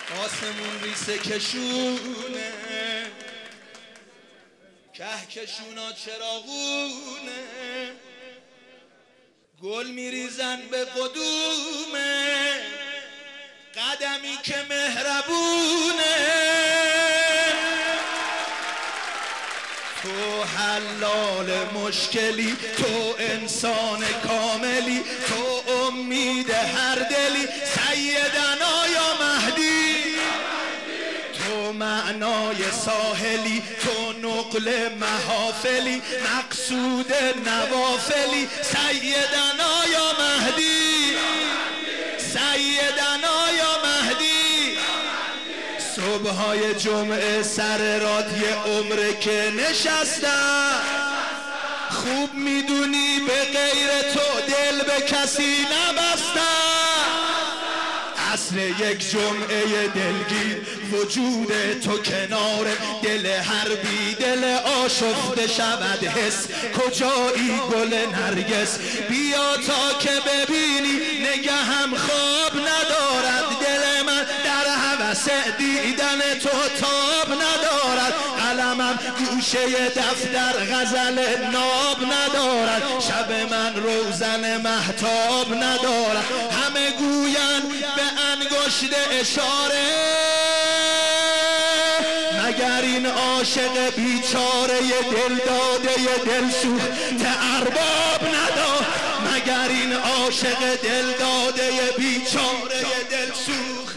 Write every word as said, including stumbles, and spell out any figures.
آسمون ریسه کشونه، کهکشونا چراغونه، گل میریزن به قدومه، قدمی که مهربونه. تو حلال مشکلی، تو انسان کاملی، تو امید هر دلی، سیدنا یا مهدی. تو معنای ساحلی، تو نقل محافلی، مقصود نوافلی، سیدنا یا مهدی، سیدنا یا مهدی. صبحهای جمعه سر راد یه عمره که نشستم، خوب میدونی به غیر تو دل به کسی نبستم. اصل یک جمعه دلگیر وجود تو کنار دل هر بی دل آشفته شود حس. کجایی گل نرگس؟ بیا تا که ببینی نگهم خواب ندارد دل من، در هوس دیدن تو تاب ندارد. قلمم گوشه دفتر غزل ناب ندارد، شب من روزن مهتاب ندارد. همه گوین به انگشت اشاره، مگر این عاشق بیچاره دل داده دل سوخته ارباب ندارد. مگر این عاشق دل داده بیچاره دل سوخته